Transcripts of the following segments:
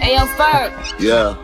Ayo, Ferg. Yeah.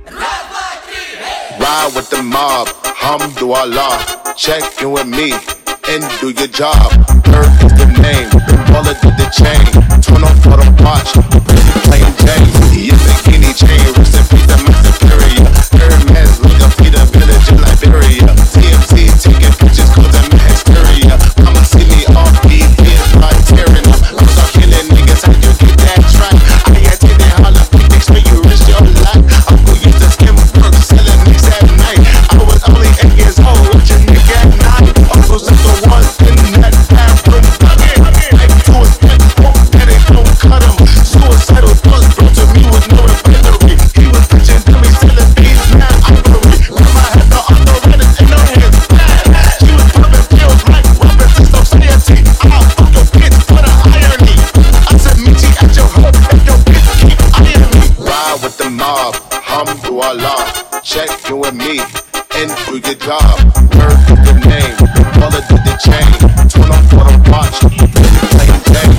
Ride with the mob, Alhamdulillah. Check in with me and do your job. Ferg is the name, Baller did the chain. Turn on for the watch, plain Jane. He is the bikini chain, recipe the my superior. Hermes, look up the village in Liberia. TMZ taking pictures cause I'm an exterior. I'ma see me off these kids, not tearing up. I'm start killing niggas, how you get that track? I ain't taking holla picnics when you risk your life. I'm gonna use the skim work, selling mix at night. I was only 8 years old, watching nigga at night. Uncles is the ones in that bathroom. Like to his head, hope that it don't cut him. Suicidal thoughts brought to me with no repentary. He was pitching dummies, selling beats, mad ivory. Grandma had no arthritis in her hands, bad. She was popping pills like weapons in society. I'll fuck your bitch for the irony. I said meet you at your home if your bitch keep eyeing me. Ride with the mob, Alhamdulillah. Check in with me and do your job. Ferg is the name, Baller did the chain. Turn on for the watch, plain Jane.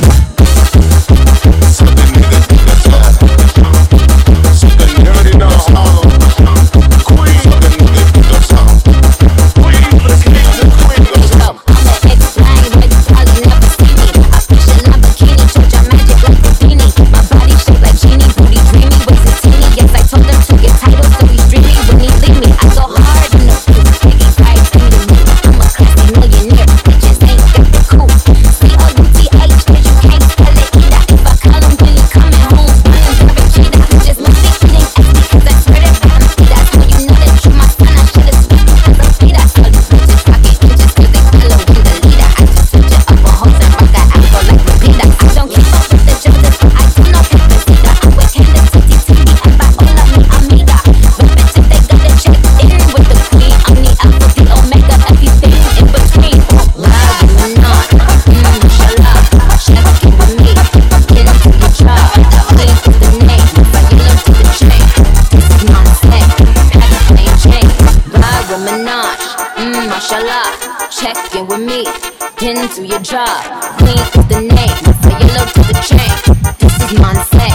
Suck a nigga do the top. Suck a nigga in the hollow. Queen, suck a nigga do the top. Queen, let's get the queen of top. I'ma explain, but you probably never see me. I fish in a bikini, charge your magic like Houdini. My body shaped like genie, booty dreamy, waist a teeny. Yes, I told them to get titles, so he's dreamy when he leave me. I go hard in the food, Piggy fried feeding me. I'm a classy millionaire, bitches ain't got the coupe. C-O-U-T-H, bitch, you can't spell it either. If I call him when he coming home, running Derek Jeter. Just my nickname X because I swear that I'm Peter. So you know that you my son, I should've switched you as a Peter. All these bitches pocket inches cause they following the leader. I just switch it up on hoes and rock that afro like repeater. I don't keep up with the Joseph, I do no papers either. I wear candy, titty, titty, and by all of me, amiga. But bitches, they gotta check in with the queen. I'm the alpha, the omega, everything in between. Ride with me not, mashallah. Check in with me, get up to your job. Queen is the name, but you look to the chain. This is non-sex, pack plain chain. Ride with Minaj, mashallah. Check in with me, get into your job. Queen is the name, but you look to the chain. This is non-sex.